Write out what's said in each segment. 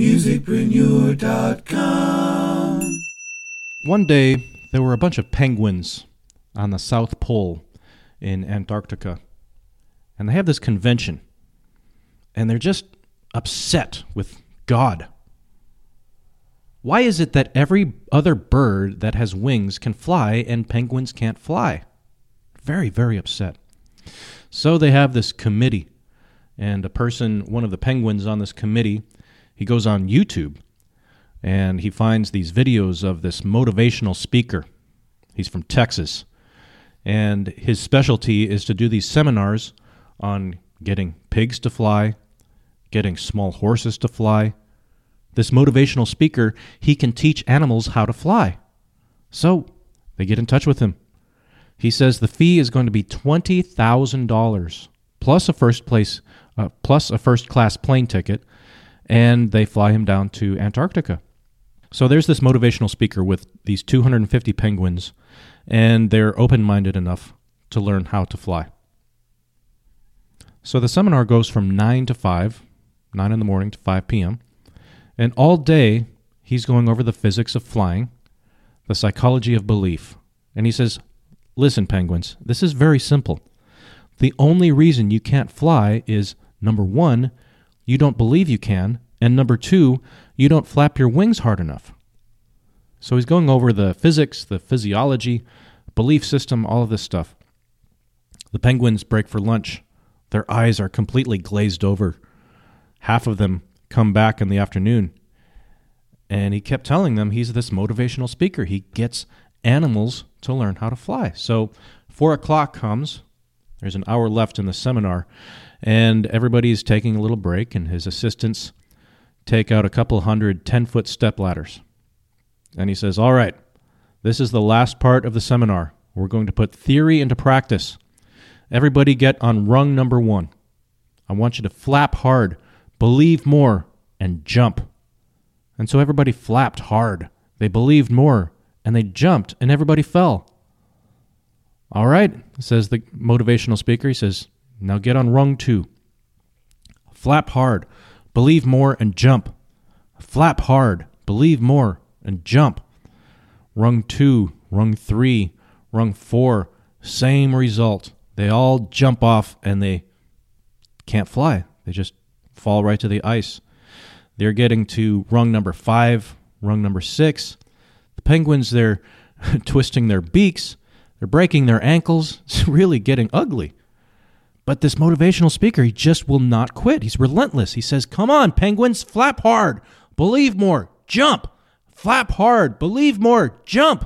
musicpreneur.com. One day, there were a bunch of penguins on the South Pole in Antarctica, and they have this convention, and they're just upset with God. Why is it that every other bird that has wings can fly and penguins can't fly? Very, very upset. So they have this committee, and one of the penguins on this committee, he goes on YouTube, and he finds these videos of this motivational speaker. He's from Texas, and his specialty is to do these seminars on getting pigs to fly, getting small horses to fly. This motivational speaker, he can teach animals how to fly. So they get in touch with him. He says the fee is going to be $20,000 plus a first-class plane ticket, and they fly him down to Antarctica. So there's this motivational speaker with these 250 penguins, and they're open-minded enough to learn how to fly. So the seminar goes from 9 to 5, 9 in the morning to 5 p.m., and all day he's going over the physics of flying, the psychology of belief. And he says, listen, penguins, this is very simple. The only reason you can't fly is, number one, you don't believe you can, and number two, you don't flap your wings hard enough. So he's going over the physics, the physiology, belief system, all of this stuff. The penguins break for lunch. Their eyes are completely glazed over. Half of them come back in the afternoon. And he kept telling them he's this motivational speaker. He gets animals to learn how to fly. So 4 o'clock comes. There's an hour left in the seminar, and everybody's taking a little break, and his assistants take out a couple hundred 10-foot step ladders. And he says, all right, this is the last part of the seminar. We're going to put theory into practice. Everybody get on rung number 1. I want you to flap hard, believe more, and jump. And so everybody flapped hard. They believed more, and they jumped, and everybody fell. All right, says the motivational speaker. He says, now get on rung 2. Flap hard, believe more, and jump. Flap hard, believe more, and jump. Rung 2, rung 3, rung 4, same result. They all jump off, and they can't fly. They just fall right to the ice. They're getting to rung number 5, rung number 6. The penguins, they're twisting their beaks. They're breaking their ankles. It's really getting ugly. But this motivational speaker, he just will not quit. He's relentless. He says, come on, penguins, flap hard, believe more, jump. Flap hard, believe more, jump.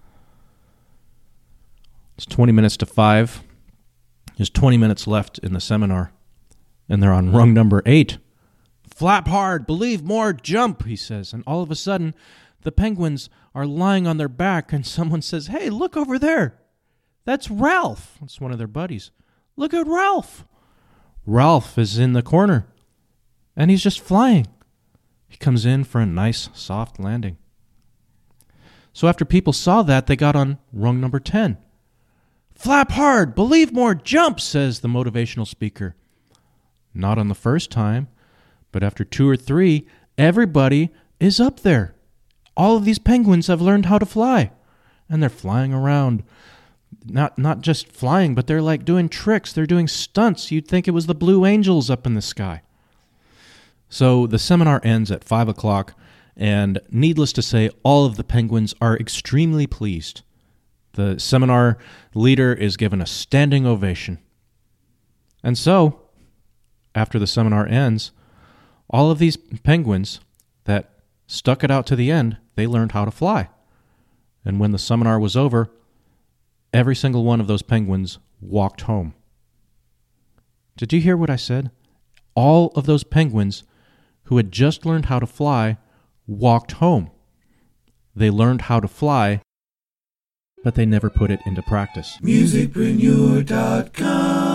It's 20 minutes to 5. There's 20 minutes left in the seminar, and they're on rung number 8. Flap hard, believe more, jump, he says. And all of a sudden, the penguins are lying on their back, and someone says, hey, look over there. That's Ralph. That's one of their buddies. Look at Ralph. Ralph is in the corner, and he's just flying. He comes in for a nice, soft landing. So after people saw that, they got on rung number 10. Flap hard, believe more, jump, says the motivational speaker. Not on the first time, but after 2 or 3, everybody is up there. All of these penguins have learned how to fly, and they're flying around. Not just flying, but they're like doing tricks. They're doing stunts. You'd think it was the Blue Angels up in the sky. So the seminar ends at 5 o'clock, and needless to say, all of the penguins are extremely pleased. The seminar leader is given a standing ovation. And so, after the seminar ends, all of these penguins that stuck it out to the end, they learned how to fly. And when the seminar was over, every single one of those penguins walked home. Did you hear what I said? All of those penguins who had just learned how to fly walked home. They learned how to fly, but they never put it into practice. musicpreneur.com